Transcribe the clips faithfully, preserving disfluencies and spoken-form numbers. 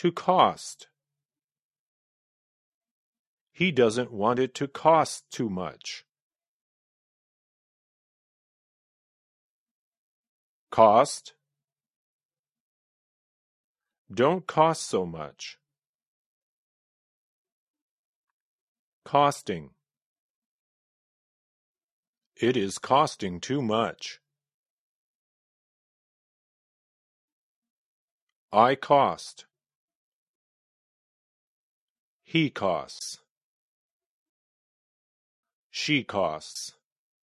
To cost. He doesn't want it to cost too much. Cost. Don't cost so much. Costing. It is costing too much. I cost. He costs. She costs.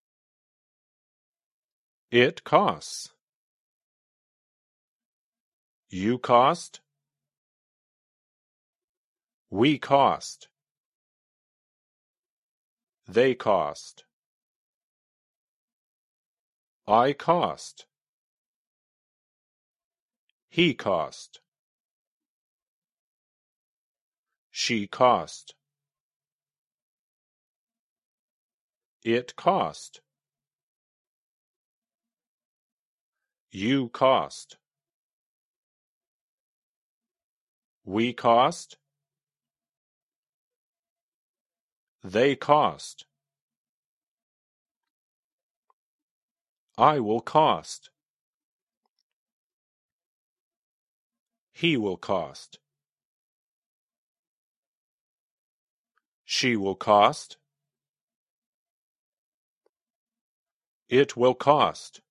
It costs. You cost. We cost. They cost. I cost. He cost. She cost. It cost. You cost. We cost. They cost. I will cost. He will cost. She will cost. It will cost.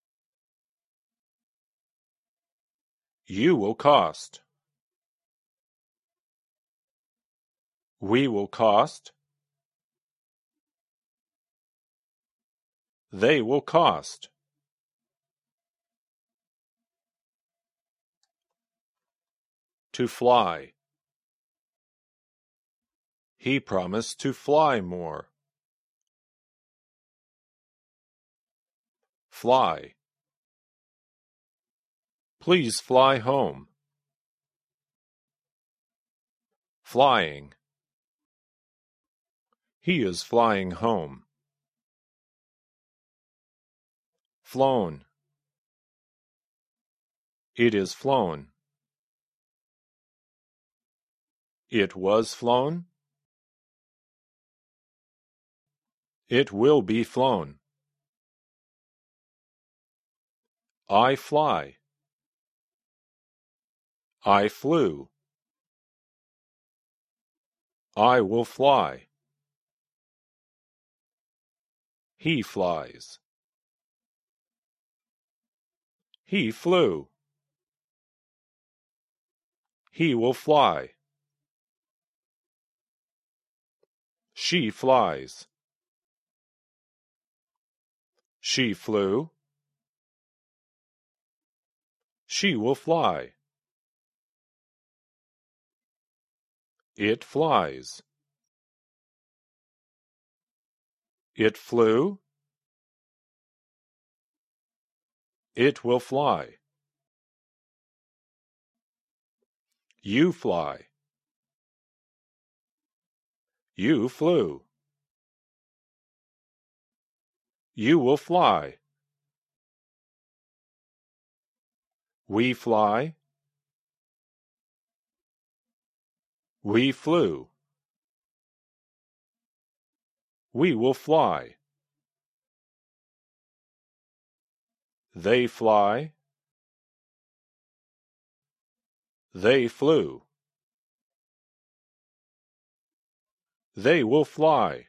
You will cost. We will cost. They will cost. To fly. He promised to fly more. Fly. Please fly home. Flying. He is flying home. Flown. It is flown. It was flown. It will be flown. I fly. I flew. I will fly. He flies. He flew. He will fly. She flies. She flew. She will fly. It flies. It flew. It will fly. You fly. You flew. You will fly. We fly. We flew. We will fly. They fly. They flew. They will fly.